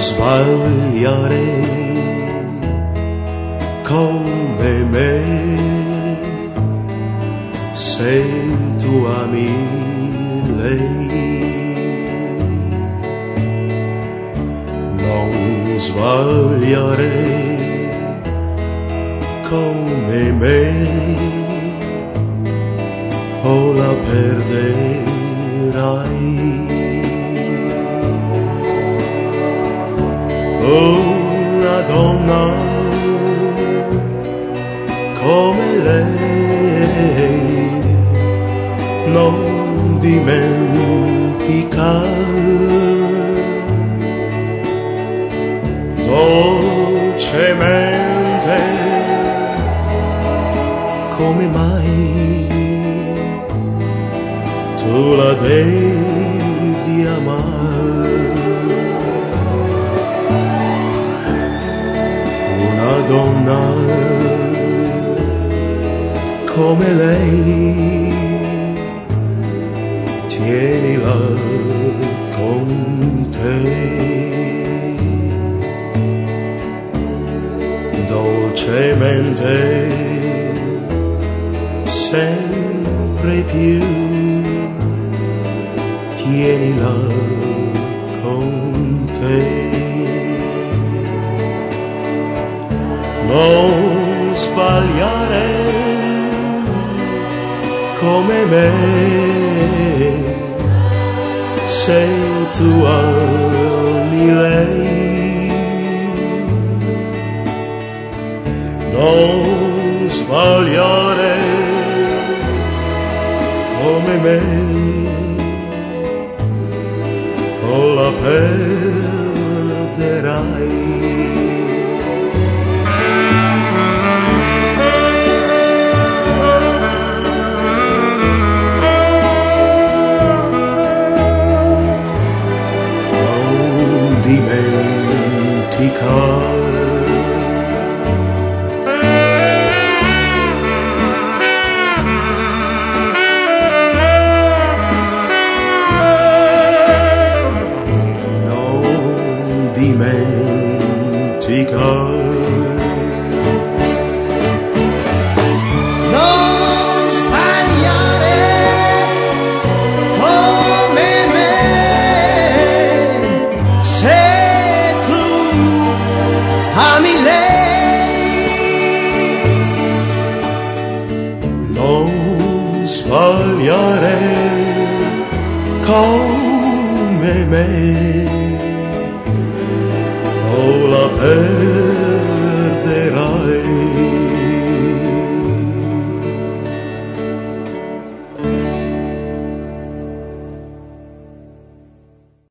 sbagliare come me se tu ami lei. Non sbagliare come me o la perderai. Una donna come lei non dimenticare dolcemente come mai tu la devi amare. Una donna come lei, tienila con te. Dolcemente, sempre più, tienila con te. Non sbagliare come me se tu ami lei. Non sbagliare come me o la perderai. Dimenticare non dimenticare ami lei. Non sbagliare come me o la